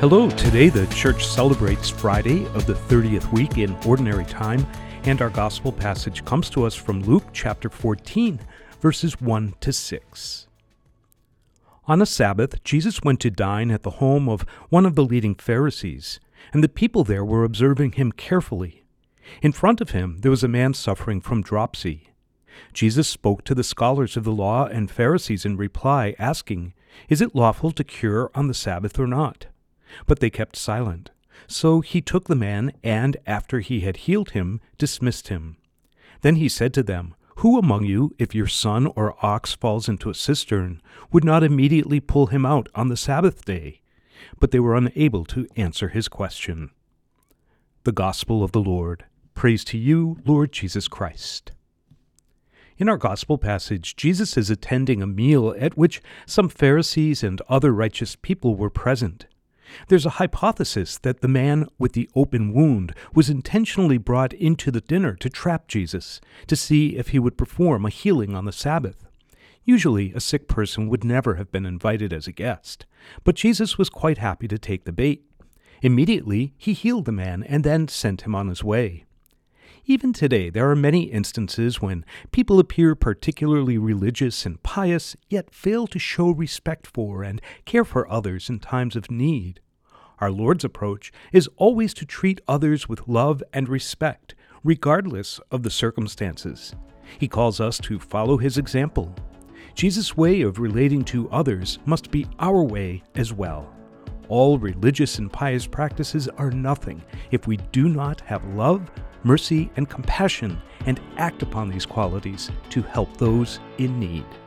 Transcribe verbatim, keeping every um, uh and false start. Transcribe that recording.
Hello, today the church celebrates Friday of the thirtieth week in Ordinary Time, and our gospel passage comes to us from Luke chapter fourteen, verses one to six. On a Sabbath, Jesus went to dine at the home of one of the leading Pharisees, and the people there were observing him carefully. In front of him there was a man suffering from dropsy. Jesus spoke to the scholars of the law and Pharisees in reply, asking, "Is it lawful to cure on the Sabbath or not?" But they kept silent. So he took the man, and after he had healed him, dismissed him. Then he said to them, "Who among you, if your son or ox falls into a cistern, would not immediately pull him out on the Sabbath day?" But they were unable to answer his question. The Gospel of the Lord. Praise to you, Lord Jesus Christ. In our gospel passage, Jesus is attending a meal at which some Pharisees and other righteous people were present. There's a hypothesis that the man with the open wound was intentionally brought into the dinner to trap Jesus, to see if he would perform a healing on the Sabbath. Usually, a sick person would never have been invited as a guest, but Jesus was quite happy to take the bait. Immediately, he healed the man and then sent him on his way. Even today, there are many instances when people appear particularly religious and pious, yet fail to show respect for and care for others in times of need. Our Lord's approach is always to treat others with love and respect, regardless of the circumstances. He calls us to follow his example. Jesus' way of relating to others must be our way as well. All religious and pious practices are nothing if we do not have love, mercy, and compassion, and act upon these qualities to help those in need.